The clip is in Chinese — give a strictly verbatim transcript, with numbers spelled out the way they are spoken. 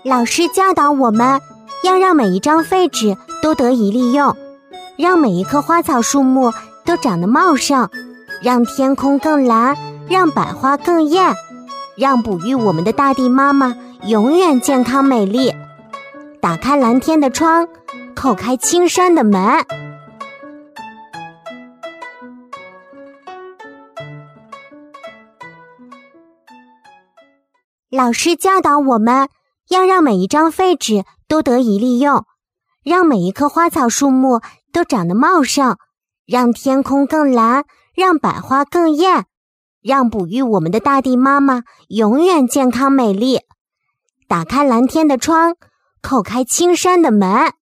老师教导我们要让每一张废纸都得以利用，让每一棵花草树木都长得茂盛，让天空更蓝，让百花更艳，让哺育我们的大地妈妈永远健康美丽。打开蓝天的窗，叩开青山的门。老师教导我们要让每一张废纸都得以利用，让每一棵花草树木都长得茂盛，让天空更蓝，让百花更艳，让哺育我们的大地妈妈永远健康美丽。打开蓝天的窗，叩开青山的门。